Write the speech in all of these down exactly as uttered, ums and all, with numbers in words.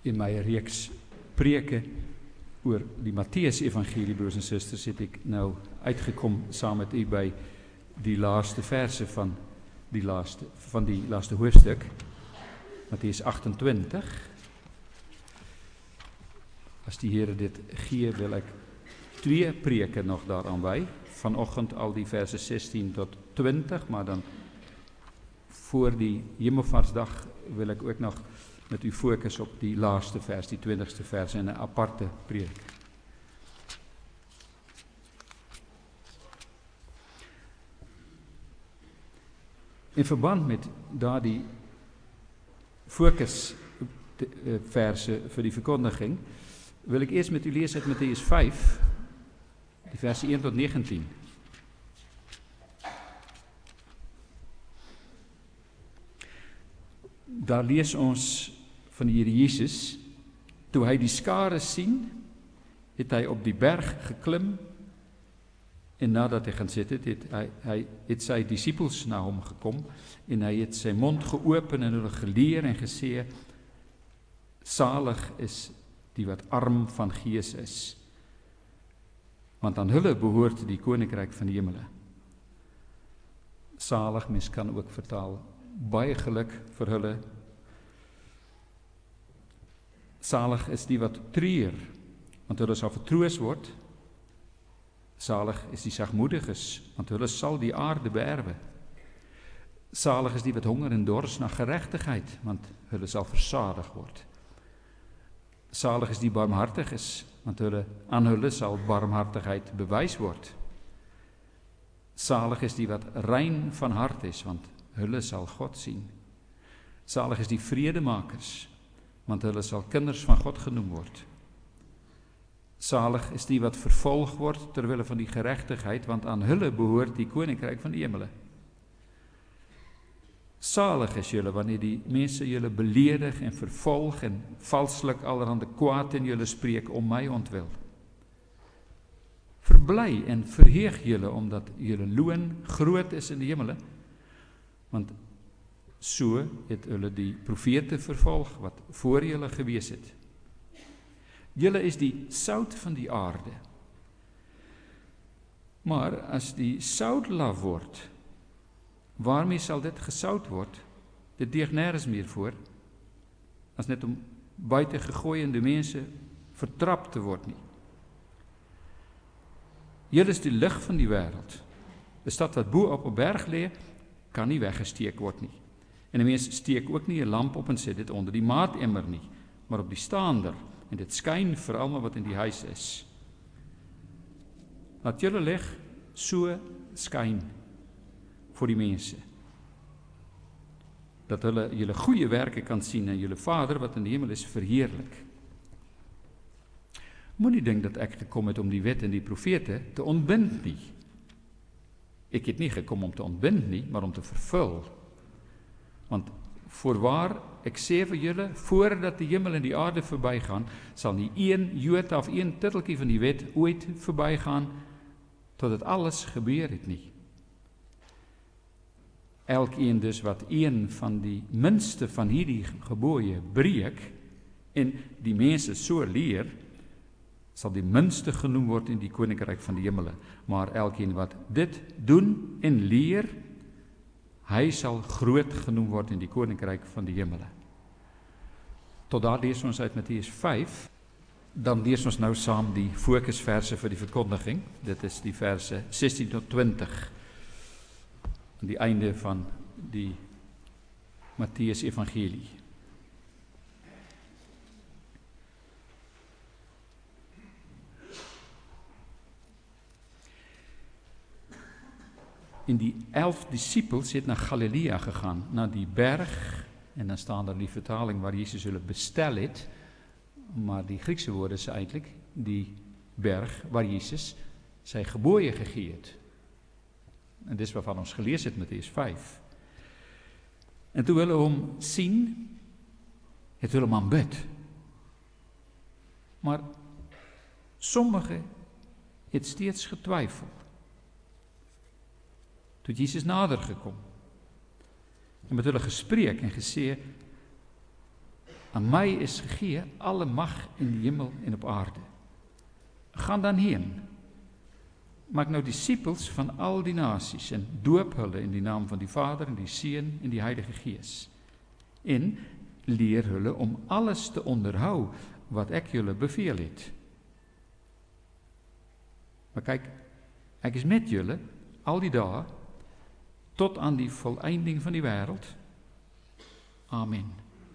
In my reeks preke oor die Matteus Evangelie, broers en susters, het ek nou uitgekom saam met u by die laaste verse van die laaste, van die laaste hoofstuk, Matteus agtentwintig. As die Here dit gee, wil ek twee preke nog daaraan by, vanoggend al die verse sestien tot twintig, maar dan voor die Hemelvaartsdag wil ek ook nog met u fokus op die laaste vers, die twintigste vers in 'n aparte preek. In verband met daardie fokus verse vir die verkondiging, wil ek eers met u lees uit Matteus vyf, die verse een tot negentien. Daar lees ons van die Here Jesus, toe hy die skare sien, het hy op die berg geklim, en nadat hy gaan sit het, het hy, hy het sy disippels na hom gekom, en hy het sy mond geopen en hulle geleer en gesê, salig is die wat arm van gees is, want aan hulle behoort die koninkryk van die hemele. Salig, mens kan ook vertaal, baie geluk vir hulle. Salig is die wat treur, want hulle sal vertroos word. Salig is die sagmoediges, want hulle sal die aarde beerwe. Salig is die wat honger en dors na geregtigheid, want hulle sal versadig word. Salig is die barmhartiges, want hulle, aan hulle sal barmhartigheid bewys word. Salig is die wat rein van hart is, want hulle sal God sien. Salig is die vredemakers, want hulle sal kinders van God genoem word. Salig is die wat vervolg word ter wille van die geregtigheid, want aan hulle behoort die koninkryk van die hemele. Salig is julle wanneer die mense julle beledig en vervolg en valslik allerhande kwaad in julle spreek om my ontwil. Verbly en verheug julle omdat julle loon groot is in die hemele, want so het hulle die profete vervolg wat voor julle gewees het. Julle is die sout van die aarde. Maar as die sout laf word, waarmee sal dit gesout word? Dit deeg nêrens meer voor, as net om buite gegooi en die mense vertrap te word nie. Julle is die lig van die wêreld. 'n Stad wat bo op 'n berg lê, kan nie weggesteek word nie. En 'n mens steek ook nie 'n lamp op en sit dit onder die maatemmer nie, maar op die staander, en dit skyn vir almal wat in die huis is. Laat julle lig so skyn vir die mense, dat hulle julle goeie werke kan sien en julle Vader wat in die hemel is verheerlik. Moenie dink dat ek gekom het om die wet en die profete te ontbind nie. Ek het nie gekom om te ontbind nie, maar om te vervul. Want voorwaar, ek sê vir julle, voordat die hemel en die aarde verbygaan, sal nie een jota of een titteltjie van die wet ooit verbygaan, totdat alles gebeur het nie. Elkeen dus wat een van die minste van hierdie gebooie breek, en die mense so leer, sal die minste genoem word in die koninkryk van die hemele. Maar elkeen wat dit doen en leer, hy sal groot genoem word in die koninkryk van die hemele. Tot daar lees ons uit Matteus vyf, dan lees ons nou saam die fokusverse vir die verkondiging. Dit is die verse sestien tot twintig, aan die einde van die Matteus Evangelie. En die elf disippels het na Galilea gegaan, na die berg, en dan staan daar die vertaling waar Jesus hulle bestel het, maar die Griekse woord is eintlik die berg waar Jesus sy gebooie gegee het. En dis waarvan ons gelees het met Matteus vyf. En toe hulle hom sien, het hulle hom aanbid. Maar sommige het steeds getwyfel. Toe Jesus nader gekom en met hulle gespreek en gesê, aan my is gegee alle mag in die hemel en op aarde. Gaan dan heen, maak nou disippels van al die nasies en doop hulle in die naam van die Vader en die Seun en die Heilige Gees. En leer hulle om alles te onderhou wat ek julle beveel het. Maar kyk, ek is met julle al die dae tot aan die volëinding van die wêreld. Amen.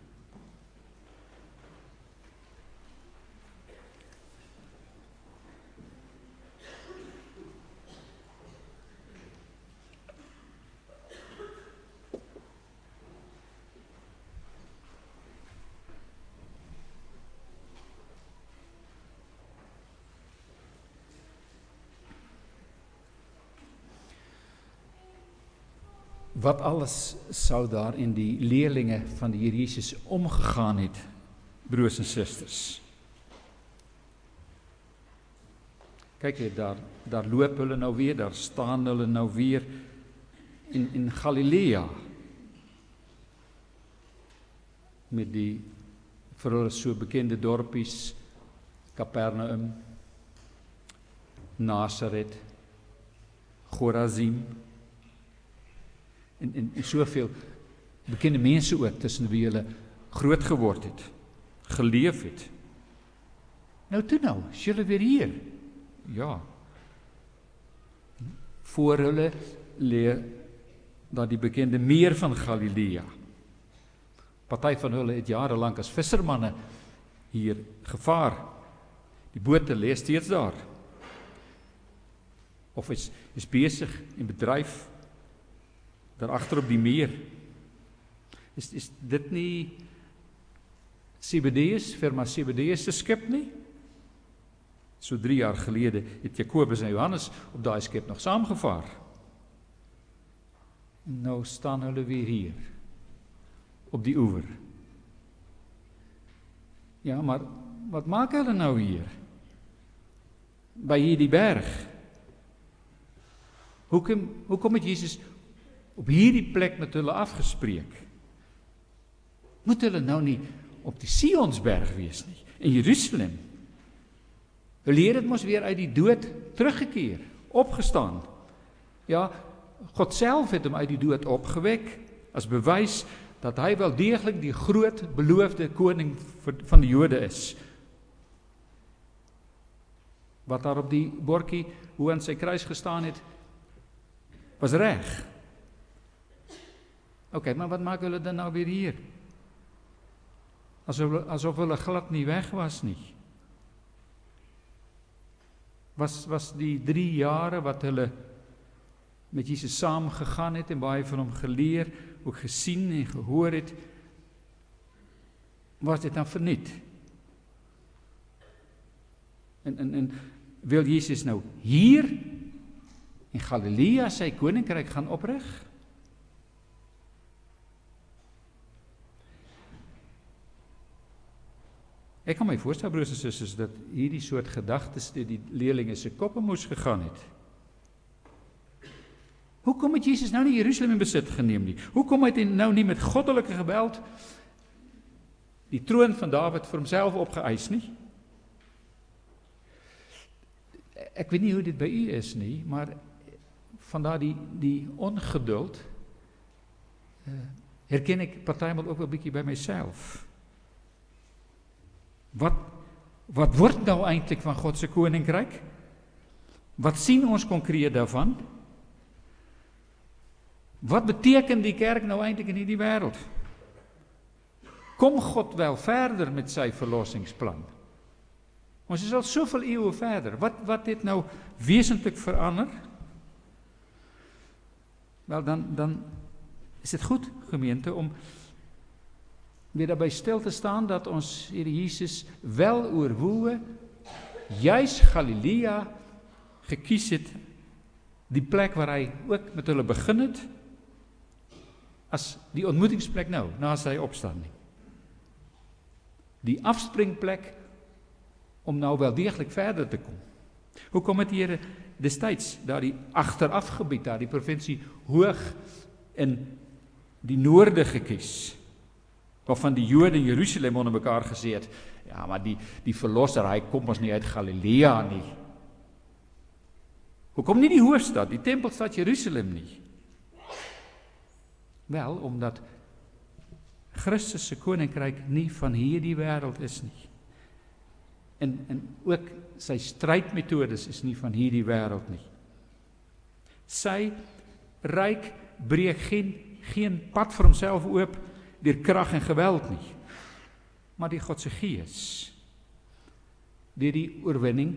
Wat alles sou daar in die leerlinge van die Here Jesus omgegaan het, broers en susters. Kyk, daar, daar loop hulle nou weer, daar staan hulle nou weer in, in Galilea. Met die vir hulle so bekende dorpies, Kapernaum, Nasaret, Chorazim, en, en, en soveel bekende mense ook, tussen wie hulle groot geword het, geleef het. Nou toe nou, is julle weer hier? Ja. Voor hulle lê daar die bekende meer van Galilea. Party van hulle het jarelang as vissermanne hier gevaar. Die bote lê steeds daar. Of is, is besig en bedryf daar agter op die meer. Is, is dit nie Zebedeus, firma Zebedeus se skip nie? So drie jaar gelede het Jakobus en Johannes op daai skip nog saamgevaar. Nou staan hulle weer hier, op die oewer. Ja, maar wat maak hulle nou hier? By hierdie berg. Hoekom, hoekom het Jesus op hierdie plek met hulle afgespreek? Moet hulle nou nie op die Sionsberg wees nie, in Jerusalem? Hulle het mos weer uit die dood teruggekeer, opgestaan. Ja, God self het hom uit die dood opgewek, as bewys dat hy wel deeglik die groot beloofde koning van die Jode is. Wat daar op die bordjie, hoe aan sy kruis gestaan het, was reg. Oké, maar wat maak hulle dan nou weer hier? Asof, asof hulle glad nie weg was nie. Was, was die drie jare wat hulle met Jesus saam gegaan het en baie van hom geleer, ook gesien en gehoor het, was dit dan verniet? En, en, en wil Jesus nou hier in Galilea sy koninkryk gaan oprig? Ek kan my voorstel, broers en susters, dat hierdie soort gedagtes deur die leerlinge se koppe moes gegaan het. Hoekom het Jesus nou nie Jerusalem in besit geneem nie? Hoekom het hy nou nie met goddelike geweld die troon van Dawid vir homself opgeëis nie? Ek weet nie hoe dit by u is nie, maar vandaar die, die ongeduld uh, herken ek partymal ook wel 'n bietjie by myself. Wat, wat word nou eintlik van God se koninkryk? Wat sien ons konkreet daarvan? Wat beteken die kerk nou eintlik in hierdie wêreld? Kom God wel verder met sy verlossingsplan? Ons is al soveel eeue verder. Wat, wat het nou wesentlik verander? Wel, dan, dan is dit goed, gemeente, om weer daarbij stil te staan dat ons Here Jesus wel oorwoe, juis Galilea gekies het, die plek waar hy ook met hulle begin het, as die ontmoetingsplek nou, na sy opstanding. Die afspringplek om nou wel deeglik verder te kom. Hoekom het die Here destyds daar die agterafgebied, daar die provinsie hoog in die noorde gekies? waarvan die Jode in Jerusalem onder mekaar gesê het, ja, maar die, die verlosser, hy kom ons nie uit Galilea nie. Hoekom nie die hoofstad, die tempelstad Jerusalem nie? Wel, omdat Christus se koninkryk nie van hierdie wêreld is nie. En, en ook sy strydmetodes is nie van hierdie wêreld nie. Sy ryk breek geen, geen pad vir homself oop deur krag en geweld nie, maar die God se Gees, deur die oorwinning,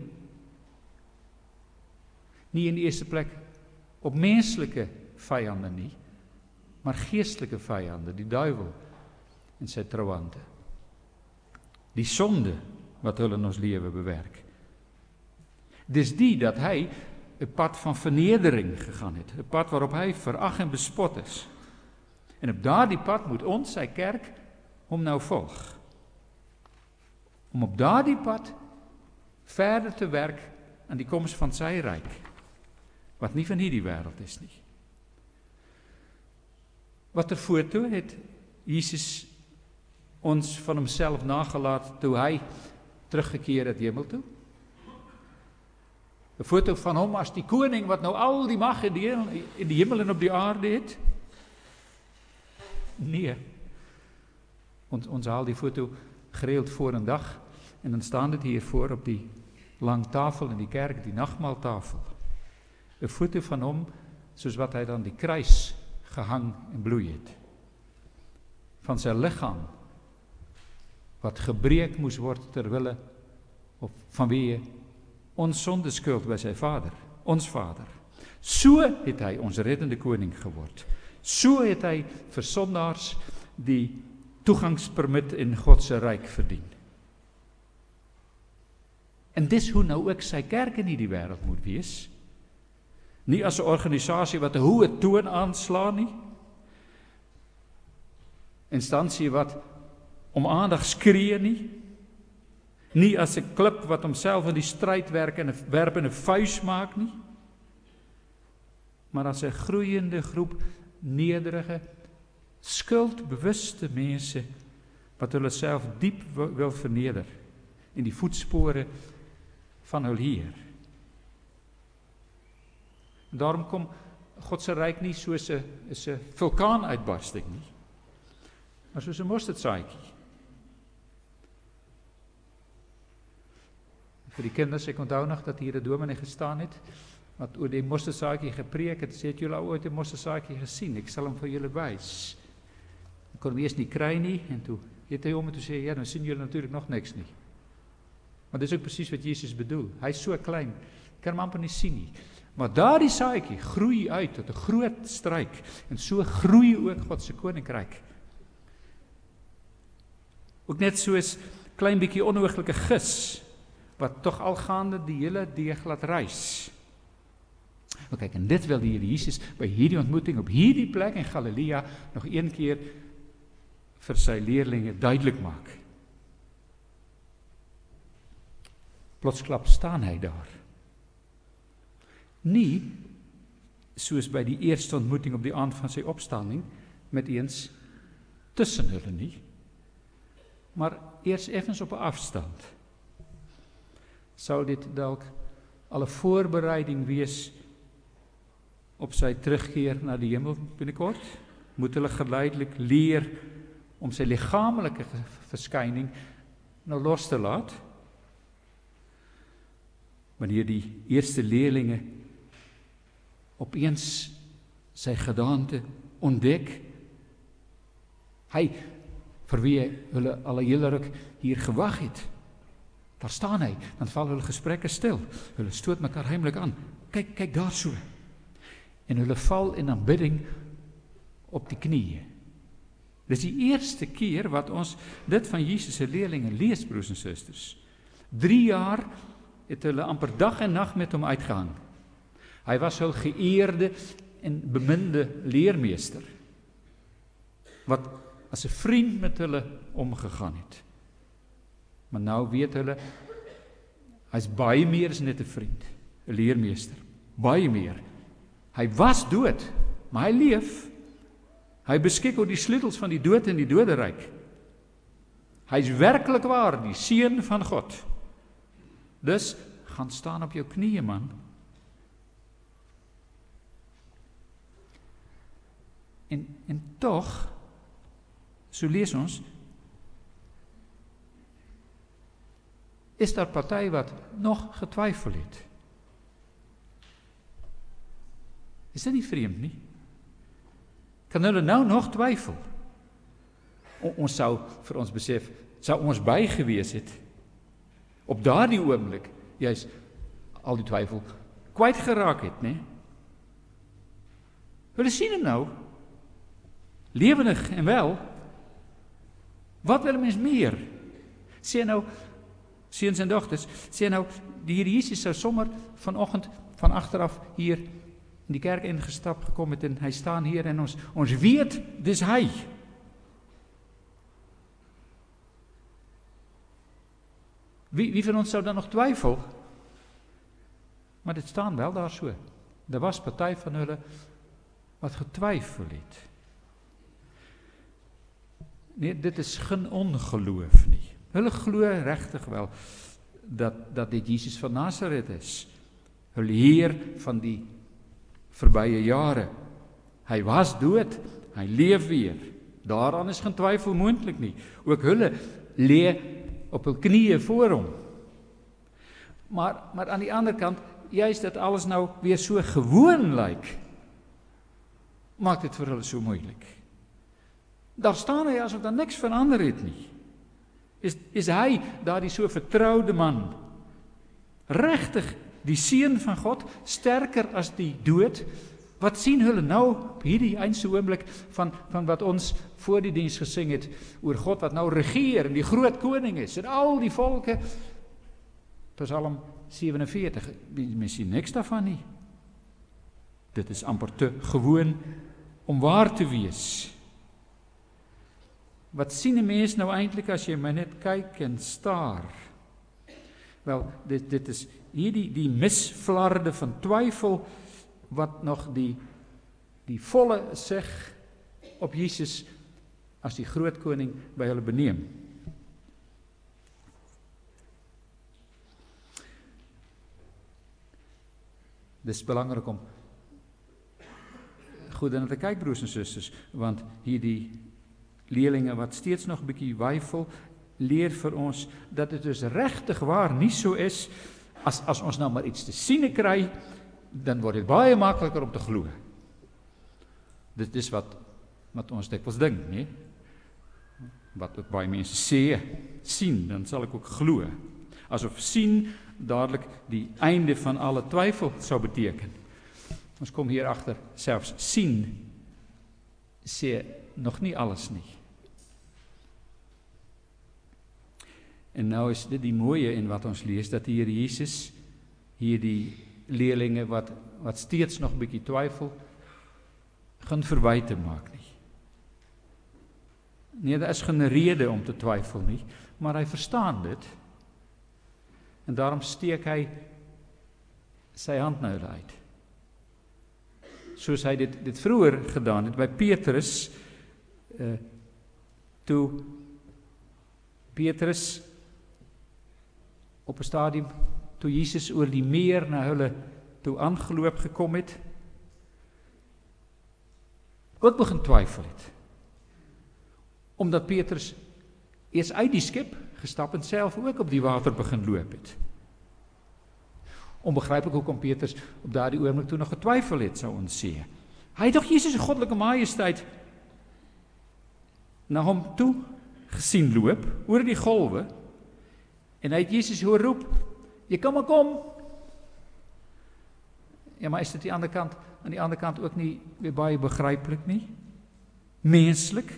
nie in die eerste plek op menslike vyande nie, maar geestelike vyande, die duiwel en sy trouwante. Die sonde wat hulle in ons lewe bewerk. Dis die dat hy 'n pad van vernedering gegaan het, 'n pad waarop hy verag en bespot is. En op daardie pad moet ons, sy kerk, hom nou volg. Om op daardie pad verder te werk aan die koms van sy ryk, wat nie van hierdie wêreld is nie. Watter foto het Jesus ons van homself nagelaat toe hy teruggekeer het hemel toe? 'n Foto van hom as die koning wat nou al die mag in die, in die hemel en op die aarde het? Nee. Ons, ons haal die foto gereeld voor een dag en dan staan dit hier voor op die lang tafel in die kerk, die nagmaaltafel. 'n Foto van hom soos wat hy dan die kruis gehang en bloei het. Van sy liggaam wat gebreek moes word ter wille of vanweë ons sondeskuld by sy Vader, ons Vader. So het hy ons reddende koning geword. So het hy vir sondaars die toegangspermit in God se ryk verdien. En dis hoe nou ook sy kerk in hierdie wêreld moet wees. Nie as 'n organisasie wat 'n hoë toon aanslaan nie. Instansie wat om aandag skree nie. Nie as 'n klip wat homself in die stryd werk en 'n werp en 'n vuis maak nie. Maar as 'n groeiende groep nederige, skuldbewuste mense wat hulle self diep wil verneder in die voetspore van hul Heer. En daarom kom God se ryk nie soos 'n is 'n vulkaanuitbarsting nie, maar soos 'n mosterdsaadjie. Vir die kinders, ek onthou nog dat hier 'n dominee gestaan het wat oor die mosterdsaadjie gepreek het, sê het julle al ooit 'n mosterdsaadjie gesien? Ek sal hom vir julle wys. Ek kon hom eers nie kry nie en toe het hy om en toe sê ja, nou sien julle natuurlik nog niks nie. Maar dis ook presies wat Jesus bedoel. Hy is so klein, kan hom amper nie sien nie. Maar daardie saadjie groei uit tot 'n groot struik en so groei ook God se koninkryk. Ook net soos klein bietjie onooglike gis wat tog algaande die hele deeg laat rys. Maar kyk, en dit wil die Here Jesus by hierdie ontmoeting op hierdie plek in Galilea nog een keer vir sy leerlinge duidelik maak. Plotsklap staan hy daar. Nie soos by die eerste ontmoeting op die aand van sy opstanding met eens tussen hulle nie, maar eers effens op 'n afstand. Sou dit dalk al 'n voorbereiding wees op sy terugkeer na die hemel binnekort? Moet hulle geleidelik leer om sy liggaamlike verskyning nou los te laat? Wanneer die eerste leerlinge opeens sy gedaante ontdek, hy vir wie hulle al 'n hele ruk hier gewag het, daar staan hy, dan val hulle gesprekke stil, hulle stoot mekaar heimlik aan, kyk, kyk daar so, en hulle val in aanbidding op die knieë. Dis die eerste keer wat ons dit van Jesus se leerlinge lees, broers en susters. Drie jaar het hulle amper dag en nag met hom uitgehang. Hy was hul geëerde en beminde leermeester, wat as 'n vriend met hulle omgegaan het. Maar nou weet hulle, hy's baie meer as net 'n vriend, 'n leermeester, baie meer. Hy was dood, maar hy leef. Hy beskik oor die sleutels van die dood en die doderyk. Hy is werklik waar, die seun van God. Dus, gaan staan op jou knieë, man. En, en tog, so lees ons, is daar party wat nog getwyfel het. Is dit nie vreemd nie? Kan hulle nou nog twyfel? O, ons sou vir ons besef, sou ons by gewees het, op daardie oomblik, juist al die twyfel kwyt geraak het, né? Hulle sien hom nou, lewendig en wel. Wat wil 'n mens meer? Sê nou, seuns en dogters, sê nou, die Here Jesus sou sommer vanoggend van agteraf hier in die kerk ingestap gekom het en hy staan hier en ons ons weet dis hy. Wie wie van ons sou dan nog twyfel? Maar dit staan wel daar so. Daar was party van hulle wat getwyfel het. Nee, dit is geen ongeloof nie. Hulle glo regtig wel dat dat dit Jesus van Nasaret is. Hulle Heer van die verbye jare. Hy was dood, hy leef weer. Daaraan is geen twyfel moontlik nie. Ook hulle lê op hul knieë voor hom. Maar maar aan die ander kant, juist dat alles nou weer so gewoon lyk, maak dit vir hulle so moeilik. Daar staan hy asof daar niks verander het nie. Is, is hy daardie so vertroude man, regtig die seun van God, sterker as die dood? Wat sien hulle nou op hierdie eindse oomblik van, van wat ons voor die diens gesing het, oor God wat nou regeer en die groot koning is, en al die volke, Psalm sewenenveertig, mens sien niks daarvan nie. Dit is amper te gewoon om waar te wees. Wat sien 'n mens nou eintlik as jy maar net kyk en staar? Wel, dit, dit is hierdie die misflarde van twyfel, wat nog die, die volle sig op Jesus as die groot koning by hulle beneem. Dis belangrik om goed na te kyk, broers en susters, want hierdie leerlinge wat steeds nog 'n bietjie weifel, leer vir ons dat dit dus regtig waar nie so is, as, as ons nou maar iets te sien kry, dan word dit baie makliker om te glo. Dit is wat, wat ons dikwels dink, nie? Wat ook baie mense sê, sien, dan sal ek ook glo. Asof sien dadelik die einde van alle twyfel sou beteken. Ons kom hier agter, selfs sien sê nog nie alles nie. En nou is dit die mooie in wat ons lees, dat die Here Jesus hier die leerlinge wat, wat steeds nog 'n bietjie twyfel, geen verwyte maak nie. Nee, daar is geen rede om te twyfel nie, maar hy verstaan dit, en daarom steek hy sy hand na hulle uit. Soos hy dit, dit vroeër gedaan het by Petrus, uh, toe Petrus op 'n stadium, toe Jesus oor die meer na hulle toe aangeloop gekom het, ook begin twyfel het. Omdat Petrus eers uit die skip gestap en self ook op die water begin loop het. Onbegryplik hoekom Petrus op daardie oomblik toe nog getwyfel het, sou ons sê. Hy het tog Jesus se goddelike majesteit na hom toe gesien loop, oor die golwe, en hy het Jesus hoor roep, jy kan maar kom. Ja, maar is dit die ander kant, aan die ander kant ook nie weer baie begryplik nie? Menslik?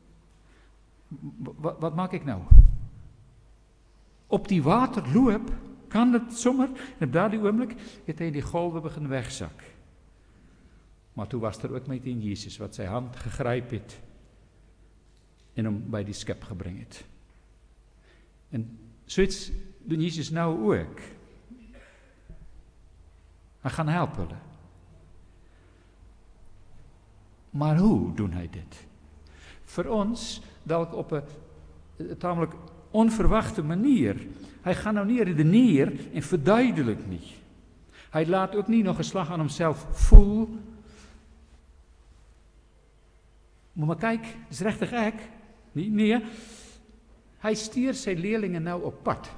Wat, wat maak ek nou? Op die water loop, kan dit sommer, en op daardie oomblik het hy die golwe begin wegsak. Maar toe was daar ook met die Jesus wat sy hand gegryp het en hom by die skip gebring het. En so iets doen Jesus nou ook. Hy gaan help hulle. Maar hoe doen hy dit? Vir ons, dalk op 'n 'n taamlik onverwagte manier. Hy gaan nou nie redeneer en verduidelik nie. Hy laat ook nie nog 'n slag aan homself voel. Maar, maar kyk, dis regtig ek. Nee, nee. Hy stuur sy leerlinge nou op pad.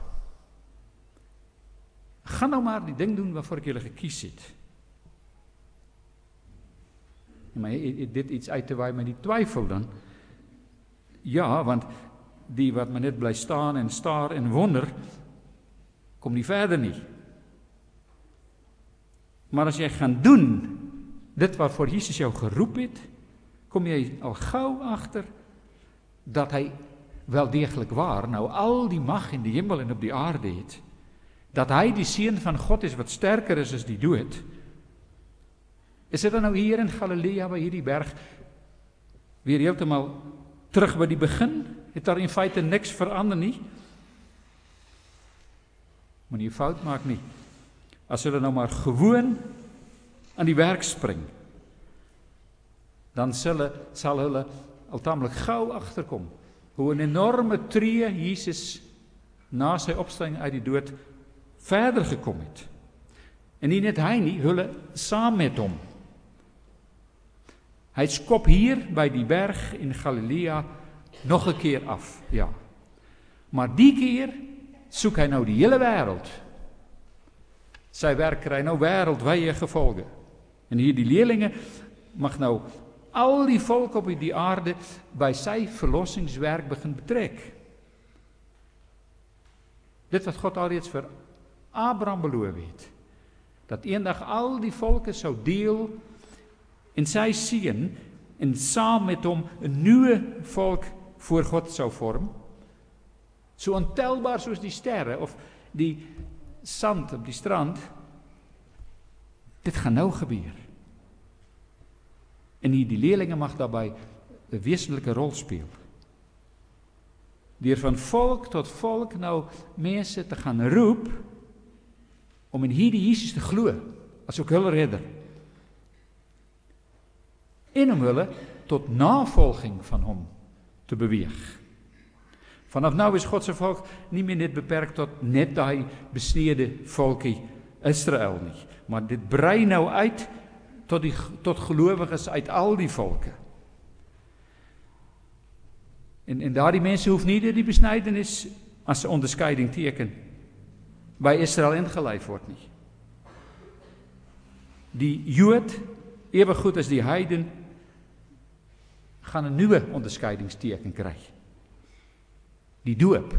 Gaan nou maar die ding doen waarvoor ek julle gekies het. Maar het dit iets uit te waai met die twyfel dan? Ja, want die wat maar net bly staan en staar en wonder, kom nie verder nie. Maar as jy gaan doen, dit waarvoor Jesus jou geroep het, kom jy al gou agter, dat hy wel deeglik waar, nou al die mag in die hemel en op die aarde het, dat hy die Seun van God is, wat sterker is as die dood. Is dit dan nou hier in Galilea, by hierdie berg, weer heeltemal terug by die begin? Het daar in feite niks verander nie? Moet nie fout maak nie. As hulle nou maar gewoon aan die werk spring, dan sal, sal hulle al taamlik gou agterkom, hoe 'n enorme tree Jesus na sy opstanding uit die dood verder gekom het. En nie net hy nie, hulle saam met hom. Hy skop hier by die berg in Galilea nog 'n keer af, ja. Maar die keer soek hy nou die hele wêreld. Sy werk kry nou wêreldwye gevolge. En hier die leerlinge mag nou al die volk op die aarde by sy verlossingswerk begin betrek. Dit wat God alreeds vir Abraham beloof het, dat eendag al die volke sou deel in sy seun en saam met hom 'n nuwe volk voor God sou vorm, so ontelbaar soos die sterre of die sand op die strand. Dit gaan nou gebeur. En hier die leerlinge mag daarbij 'n wesenlike rol speel. Deur van volk tot volk nou mense te gaan roep om in hierdie Jesus te glo, as ook hulle redder. En om hulle tot navolging van hom te beweeg. Vanaf nou is God se volk nie meer net beperk tot net daai besnede volkie Israel nie, maar dit brei nou uit tot die tot gelowiges uit al die volke. En en daardie mense hoef nie deur die besnydenis as 'n onderskeiding teken by Israel ingelyf word nie. Die Jood, ewe goed as die heiden, gaan 'n nuwe onderskeidingsteken kry. Die doop.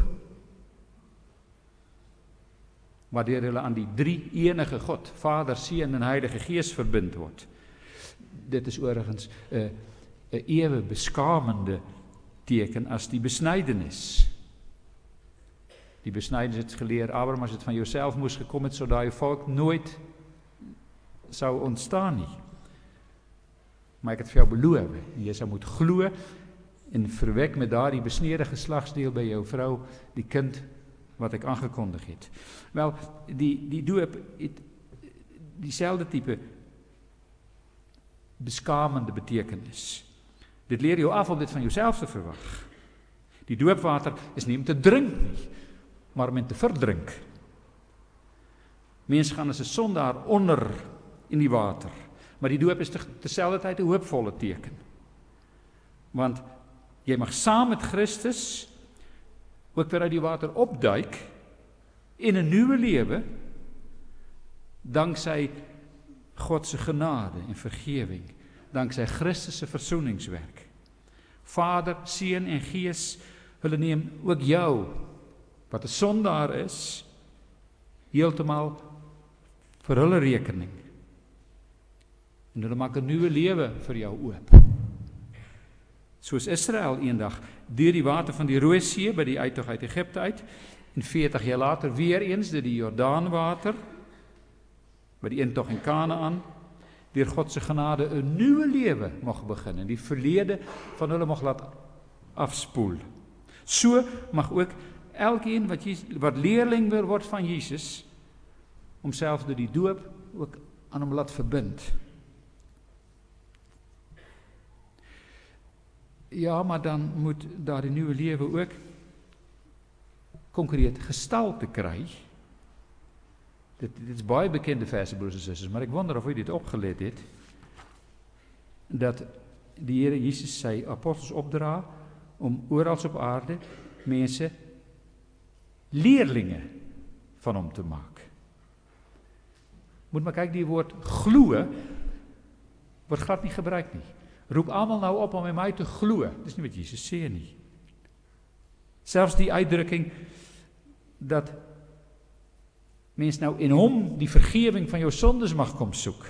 Waardeur hulle aan die drie enige God, Vader, Seun en Heilige Gees verbind word. Dit is oorgens 'n 'n ewe beskamende teken as die besnydenis. Die besnydenis het geleer, Abraham, as dit van jouself moes gekom het, sou daai volk nooit sou ontstaan nie. Maar ek het vir jou beloof, jy sou moet glo en verwek met daardie besnede geslagsdeel by jou vrou die kind wat ek aangekondig het. Wel, die die doop het dieselfde tipe beskamende betekenis. Dit leer jou af om dit van jouself te verwag. Die doopwater is nie om te drink nie, maar om te verdrink. Mense gaan as 'n sondaar onder in die water, maar die doop is terselfdertyd 'n hoopvolle teken. Want jy mag saam met Christus ook weer uit die water opduik in 'n nuwe lewe, danksy God se genade en vergewing, danksy Christus se versoeningswerk. Vader, Seun en Gees, hulle neem ook jou, wat 'n sondaar is, heeltemal vir hulle rekening. En hulle maak 'n nuwe lewe vir jou oop. Soos Israel eendag deur die water van die Rooi See by die uittog uit Egipte uit, en veertig jaar later weer eens deur die Jordaanwater by die intog in Kanaan, deur God se genade 'n nuwe lewe mag begin en die verlede van hulle mag laat afspoel. So mag ook elkeen wat Jesus, wat leerling wil word van Jesus, homself deur die doop ook aan hom laat verbind. Ja, maar dan moet daardie nuwe lewe ook konkreet gestalte kry. Dit, dit is baie bekende verse, broers en susters, maar ek wonder of u dit opgelet het, dat die Here Jesus sy apostels opdra om oral op aarde mense leerlinge van hom te maak. Moet maar kyk, die woord glo word glad nie gebruik nie. Roep almal nou op om in my te glo. Dis nie wat Jesus sê nie. Selfs die uitdrukking dat mens nou in hom die vergewing van jou sondes mag kom soek,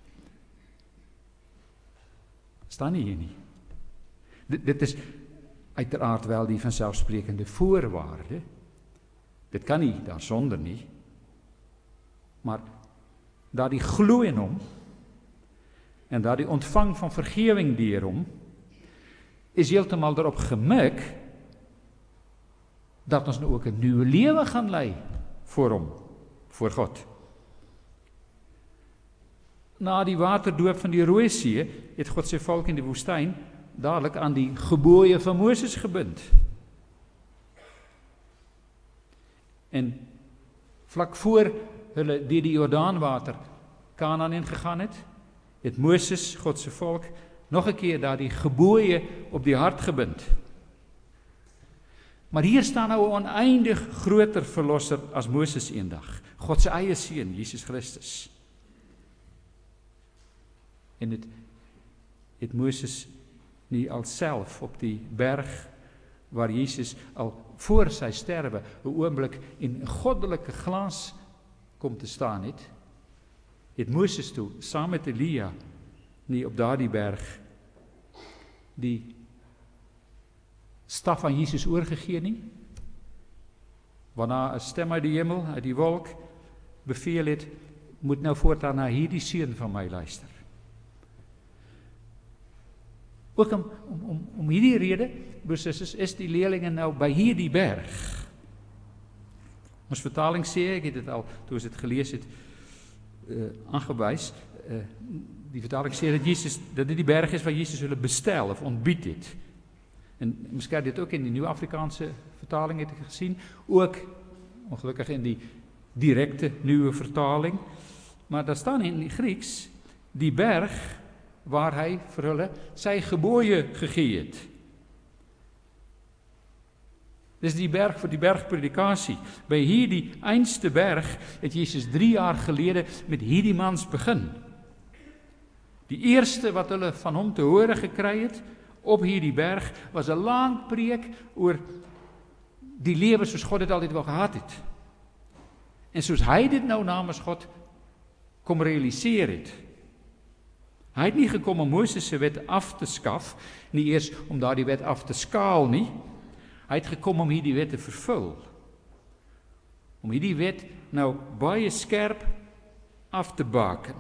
staan nie hier nie. Dit, dit is uiteraard wel die vanselfsprekende voorwaarde. Dit kan nie daarsonder nie. Maar daar die glo in hom en daar die ontvang van vergewing deur hom is heeltemal daarop gemik dat ons nou ook 'n nuwe lewe gaan lei voor hom, voor God. Na die waterdoop van die Rooi See het God sy volk in die woestyn dadelik aan die gebooie van Moses gebind. En vlak voor hulle deur die Jordaanwater Kanaan ingegaan het, het Moses, God se volk, nog 'n keer daardie gebooie op die hart gebind. Maar hier staan nou 'n oneindig groter verlosser as Moses eendag, God se eie seun, Jesus Christus. En het het Moses nie alself op die berg waar Jesus al voor sy sterwe 'n oomblik in goddelike glans kom te staan het, het Moses toe saam met Elia nie op daardie berg die staf aan Jesus oorgegee nie, waarna 'n stem uit die hemel, uit die wolk beveel het, moet nou voortaan na hierdie seun van my luister. Ook om, om, om, om hierdie rede, broers en susters, is die leerlinge nou by hierdie berg. Ons vertaling sê, ek het dit al, toe ons dit gelees het, uh, aangewys, uh, die vertaling sê dat Jesus, dat dit die berg is waar Jesus hulle bestel of ontbied het. En miskien dit ook in die Nuwe Afrikaanse vertaling het ek gesien, ook ongelukkig in die direkte nuwe vertaling, maar daar staan in die Grieks die berg waar hy vir hulle sy gebooie gegee het. Dis die berg vir die bergpredikasie. By hierdie einste berg het Jesus drie jaar gelede met hierdie mans begin. Die eerste wat hulle van hom te hore gekry het op hierdie berg was 'n lang preek oor die lewe soos God dit altyd wou gehad het. En soos hy dit nou namens God kom realiseer het. Hy het nie gekom om Moses se wet af te skaf, nie eers om daardie wet af te skaal nie. Hy het gekom om hierdie wet te vervul. Om hierdie wet nou baie skerp af te baken.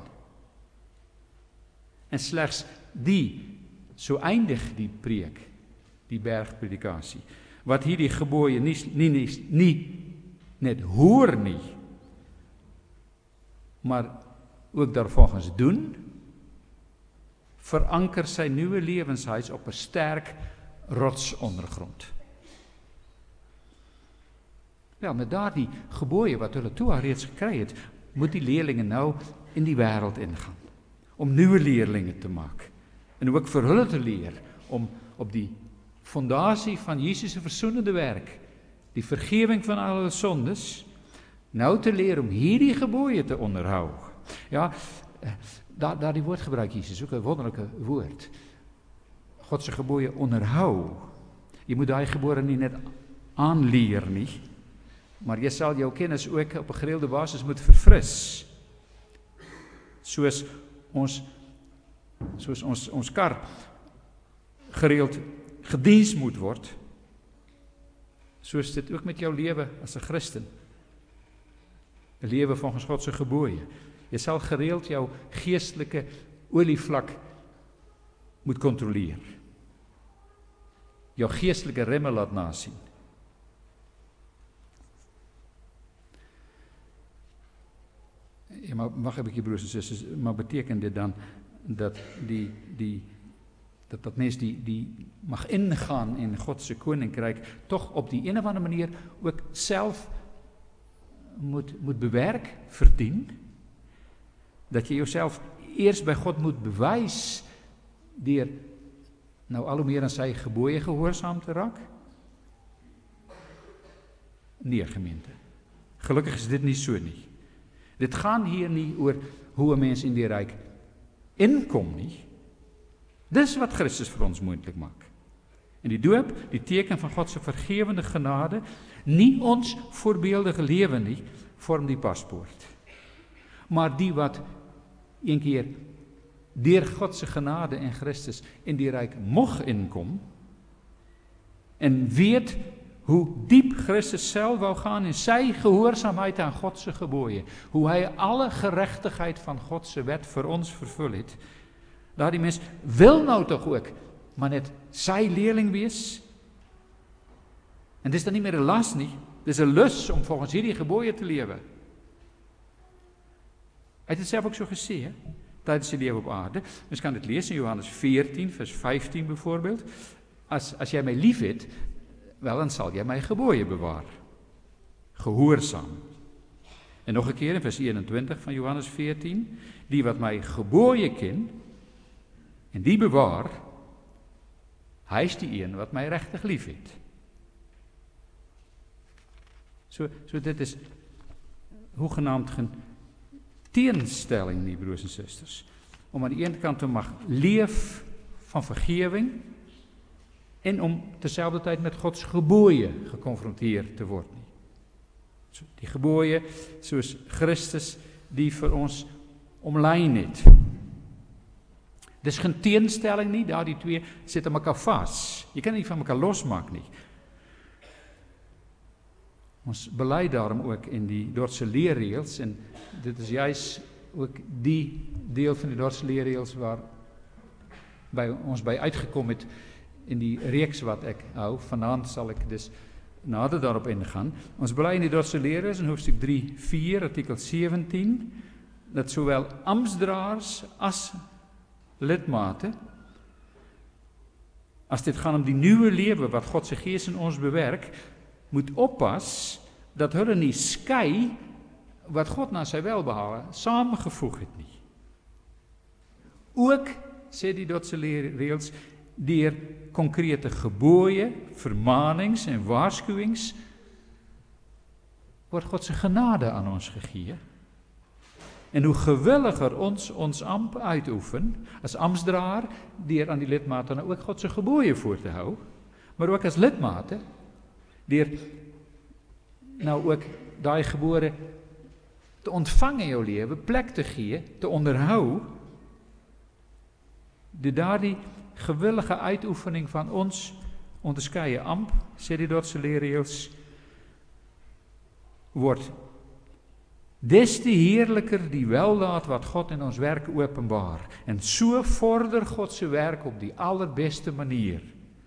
En slegs die, so eindig die preek, die bergpredikasie, wat hierdie gebooie nie, nie, nie, nie net hoor nie, maar ook daarvolgens doen, veranker sy nuwe lewenshuis op 'n sterk rotsondergrond. Wel, met daardie gebooie wat hulle toe al reeds gekry het, moet die leerlinge nou in die wêreld ingaan, om nuwe leerlinge te maak, en ook vir hulle te leer, om op die fondasie van Jesus se versoenende werk, die vergewing van al hulle sondes, nou te leer om hierdie gebooie te onderhou. Ja, daar, daar die woord gebruik Jesus, ook 'n wonderlike woord. God se gebooie onderhou. Jy moet daai gebooie nie net aanleer nie, maar jy sal jou kennis ook op 'n gereelde basis moet verfris. Soos ons soos ons ons kar gereeld gediens moet word, soos dit ook met jou lewe as 'n Christen. 'n Lewe volgens God se gebooie. Jy sal gereeld jou geestelike olievlak moet kontroleer. Jou geestelike remme laat nasien. Ja, maar mag 'n bietjie broers en susters, maar beteken dit dan dat die die dat, dat mens die, die mag ingaan in God se koninkryk, tog op die een of ander manier ook self moet, moet bewerk, verdien, dat jy jouself eers by God moet bewys, deur nou al hoe meer aan sy gebooie gehoorsaam te raak? Nee, gemeente. Gelukkig is dit nie so nie. Dit gaan hier nie oor hoe 'n mens in die ryk inkom nie. Dis wat Christus vir ons moontlik maak. En die doop, die teken van God se vergewende genade, nie ons voorbeeldige lewe nie, vorm die paspoort. Maar die wat een keer deur God se genade en Christus in die ryk mog inkom, en weet hoe diep Christus self wou gaan in sy gehoorsaamheid aan God se gebooie, hoe hy alle geregtigheid van God se wet vir ons vervul het, daardie mens wil nou tog ook maar net sy leerling wees. En dis dan nie meer 'n las nie, dis 'n lus om volgens hierdie gebooie te lewe. Hy het dit self ook so gesê, hè, tydens sy lewe op aarde. Mens kan dit lees in Johannes veertien vers vyftien byvoorbeeld. As as jy my liefhet, wel dan sal jy my gebooie bewaar. Gehoorsaam. En nog 'n keer in vers eenentwintig van Johannes veertien, die wat my gebooie ken en die bewaar, hy is die een wat my regtig liefhet. So so dit is hoegenaamd geen teenstelling nie, broers en susters, om aan die een kant te mag leef van vergewing en om terselfdertyd met Gods gebooie gekonfronteer te word nie. So, die gebooie soos Christus die vir ons omlyn het. Dis geen teenstelling nie, daardie twee sit aan mekaar vas. Jy kan nie van mekaar losmaak nie. Ons bely daarom ook in die Dordtse leerreëls, en dit is juis ook die deel van die Dordtse leerreëls waar by ons by uitgekom het in die reeks wat ek hou. Vanaand sal ek dus nader daarop ingaan. Ons bely in die Dordtse leerreëls in hoofstuk drie vier, artikel sewentien, dat sowel amptsdraers as lidmate, as dit gaan om die nuwe lewe wat God se Gees in ons bewerk, moet oppas dat hulle nie skei wat God na sy welbehae saamgevoeg het nie. Ook, sê die Dordtse leerreëls, deur konkrete gebooie, vermanings en waarskuwings word God se genade aan ons gegee. En hoe gewilliger ons ons amp uitoefen, as amptsdraer, deur aan die lidmate nou ook God se gebooie voor te hou, maar ook as lidmate, deur nou ook daai gebore te ontvang in jou lewe, plek te gee, te onderhou, die daardie gewillige uitoefening van ons onderskeie amp, sê die Dordtse leerreëls, word des te heerliker die weldaad wat God in ons werk openbaar, en so vorder God se werk op die allerbeste manier.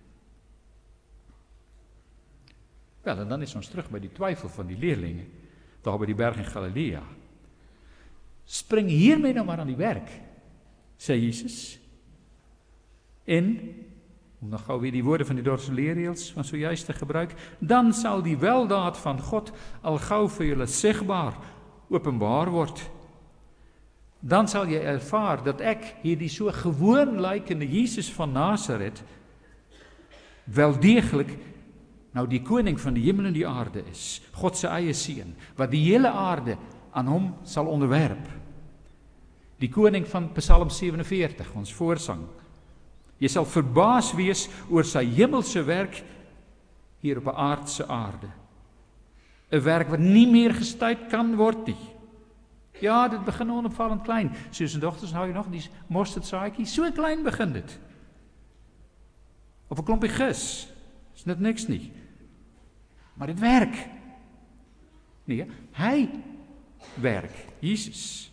Wel, en dan is ons terug by die twyfel van die leerlinge, daar by die berg in Galilea. Spring hiermee nou maar aan die werk, sê Jesus. En, om nog gou weer die woorde van die Dordtse leerreëls van sojuist te gebruik, dan sal die weldaad van God al gou vir julle sigbaar openbaar word. Dan sal jy ervaar dat ek hierdie so gewoon lykende Jesus van Nasaret wel deeglik nou die koning van die hemel en die aarde is, God se eie seun, wat die hele aarde aan hom sal onderwerp. Die koning van Psalm sewenveertig, ons voorsang. Jy sal verbaas wees oor sy hemelse werk hier op 'n aardse aarde. 'n Werk wat nie meer gestuit kan word nie. Ja, dit begin onopvallend klein. Soos en dogters, hou jy nog die mosterdsaadjie? So klein begin dit. Of 'n klompie gis. Is net niks nie. Maar dit werk. Nee, hy werk. Jesus.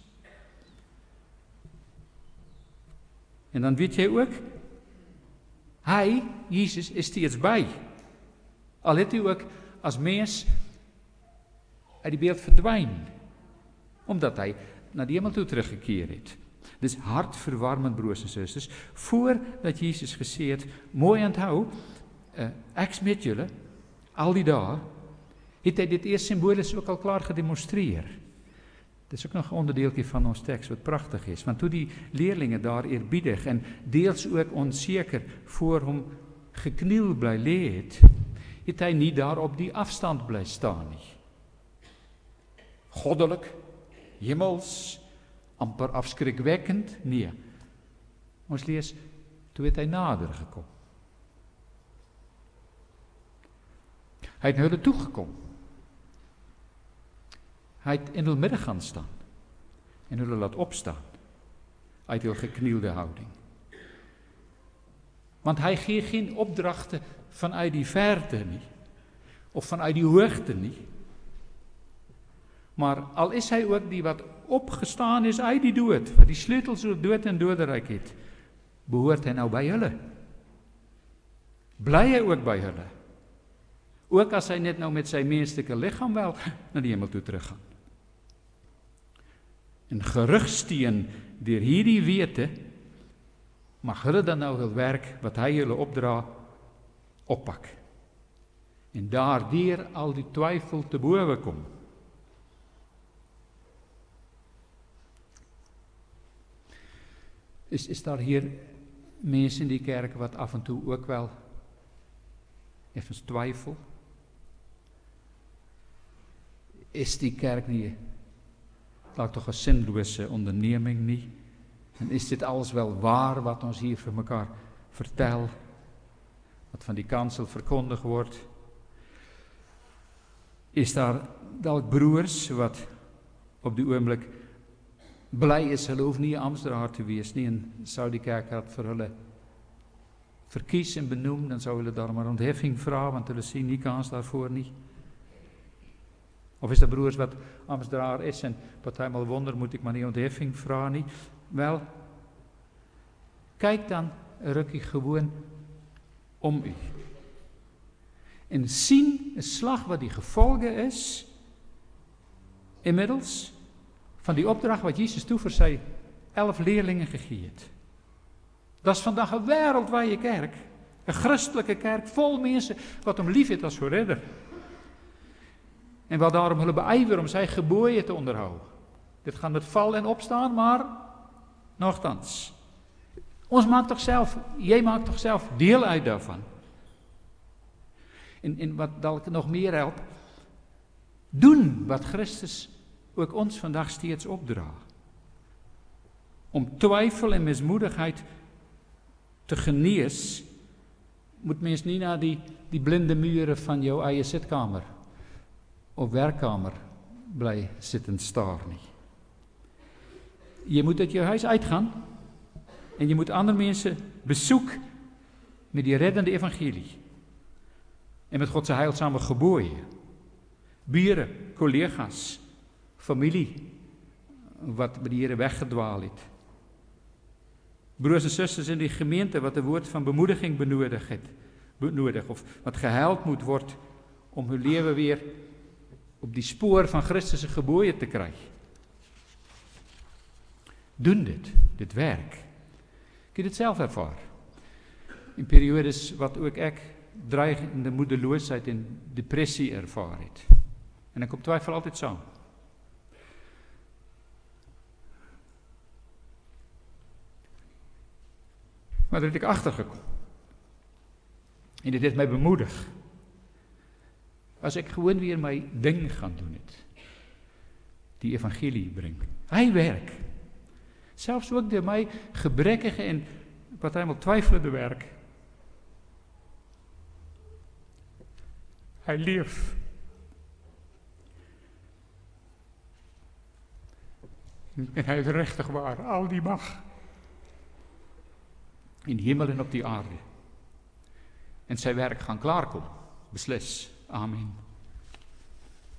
En dan weet jy ook, hy, Jesus, is steeds by. Al het hy ook as mens uit die beeld verdwyn, omdat hy na die hemel toe teruggekeer het. Dis hartverwarmend, broers en susters, voordat Jesus gesê het, mooi onthou, uh, ek is met julle, al die dae, het hy dit eers simbolies ook al klaar gedemonstreer. Dit is ook nog 'n onderdeeltjie van ons teks wat pragtig is, want toe die leerlinge daar eerbiedig en deels ook onseker voor hom gekniel bly lê het, het hy nie daar op die afstand bly staan nie. Goddelik, hemels, amper afskrikwekkend, nee. Ons lees, toe het hy nader gekom. Hy het na hulle toegekom. Hy het in hulle midde gaan staan en hulle laat opstaan uit hul geknielde houding. Want hy gee geen opdragte vanuit die verte nie, of vanuit die hoogte nie, maar al is hy ook die wat opgestaan is uit die dood, wat die sleutels oor dood en doderyk het, behoort hy nou by hulle. Bly hy ook by hulle, ook as hy net nou met sy menslike liggaam wel na die hemel toe teruggaan. En gerugsteun deur hierdie wete, mag hulle dan nou hul werk wat hy hulle opdra, oppak. En daardeur al die twyfel te bowe kom. Is, is daar hier mense in die kerk wat af en toe ook wel effens twyfel? Is die kerk nie dalk tog 'n sinlose onderneming nie? En is dit alles wel waar wat ons hier vir mekaar vertel? Wat van die kansel verkondig word? Is daar dalk broers wat op die oomblik bly is, hulle hoef nie 'n amptenaar te wees nie, en sou die kerkraad vir hulle verkies en benoem, dan sou hulle daar maar ontheffing vra, want hulle sien nie kans daarvoor nie. Of is daar broers wat amptenaar is en partymal wonder, moet ek maar nie ontheffing vra nie? Wel, kyk dan 'n rukkie gewoon om u. En sien 'n slag wat die gevolge is, inmiddels, van die opdrag wat Jesus toe vir sy elf leerlinge gegee het. Dat is vandag 'n wêreldwye kerk, 'n Christelike kerk, vol mense wat hom lief het as sy redder. En wat daarom hulle beywer om sy gebooie te onderhou. Dit gaan met val en opstaan, maar nogtans. Ons maak tog self, jy maak tog self deel uit daarvan. En, en wat dalk nog meer help, doen wat Christus ook ons vandag steeds opdra. Om twyfel en mismoedigheid te genees, moet mens nie na die, die blinde mure van jou eie sitkamer of werkkamer bly sit en staar nie. Jy moet uit jou huis uitgaan en jy moet ander mense besoek met die reddende evangelie en met God se heilsame gebooie. Bure, kollegas, familie wat by die Here weggedwaal het. Broers en susters in die gemeente wat 'n woord van bemoediging benodig het, benodig of wat gehelp moet word om hul lewe weer op die spoor van Christus se gebooie te kry. Doen dit, dit werk. Ek het dit self ervaar. In periodes wat ook ek dreigende moedeloosheid en depressie ervaar het. En ek kom twyfel altyd saam. Maar daar het ek agtergekom. En dit het my bemoedig. As ek gewoon weer my ding gaan doen het. Die evangelie bring. Hy werk. Selfs ook deur my gebrekkige en partymal twyfelende werk. Hy leef. En hy is regtig waar, al die mag. In die hemel en op die aarde. En sy werk gaan klaarkom. Beslis. Amen.